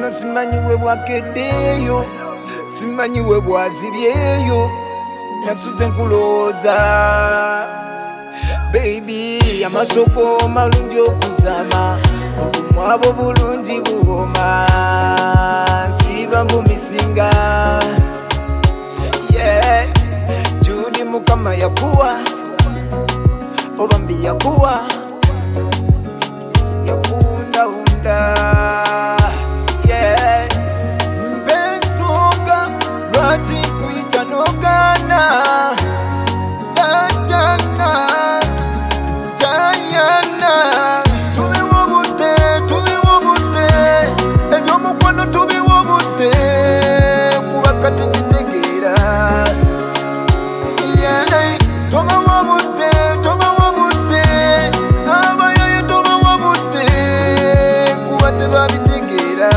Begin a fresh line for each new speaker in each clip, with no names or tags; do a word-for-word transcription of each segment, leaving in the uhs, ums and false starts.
buno simanyi we bwakeddeeyo, simanyi we bwazibyeyo, nasuze nkulooza baby. Amasoko malungi okuzama, obumwabo bulungi buwoma, nsiiba mu misinga yeah. Judi Mukama yakuwa oba mbi yakuwa yakundawunda yeah. Mbensonga lwaki nkuyita n'ogaana Dajana Diana, tubiwo budde tubiwo budde ebyomukwano tubiwo budde kuba kati mbitegeera yeah. Tobawo budde tobawo budde abayaye tobawo budde kuba tebabitegeera.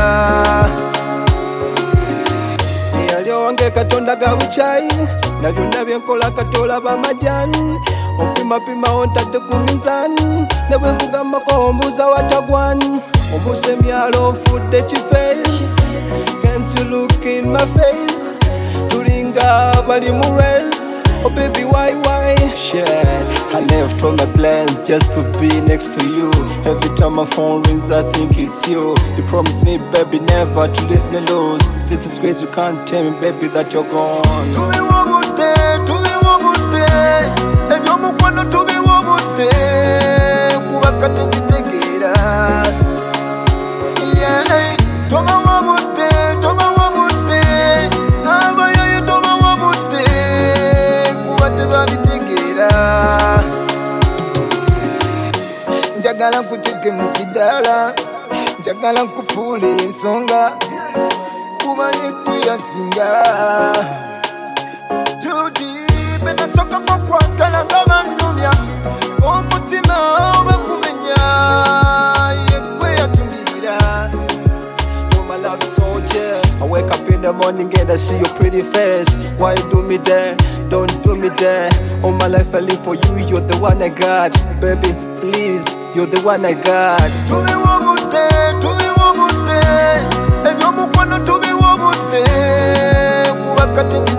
Eyali owange Katonda ga bukyayi na byonna byenkola katola bamajani opimapima ontadde ku mizani ne bwe nkugambako ombuuza watagwani omuse emyalo ofudde kifeesi. Can't you look in my face tulinga bali mu race. Oh baby why why yeah. I left all my plans just to be next to you. Every time my phone rings I think it's you. You promised me baby never to leave me loose. This is crazy, you can't tell me baby that you're gone. Tubiwo budde tubiwo budde ebyomukwano tubiwo budde kuba kati mbitegeera yeah. Tobawo budde tobawo budde abayaye tobawo budde kuba tebabitegeera. Njagala nkuteke mu kidaala, njagala nkufuule ensonga kuba yegwe yasinga Judy. Benasoka kwa kwagala nga bannumya omutima oba kumenya yegwe yatumbirira. You're my love soldier. I wake up in the morning and I see your pretty face. Why you do me there? Don't do me there. All my life I live for you. You're the one I got. Baby, please, you're the one I got. Tubiwo budde, tubiwo budde ebyomukwano tubiwo budde kuba kati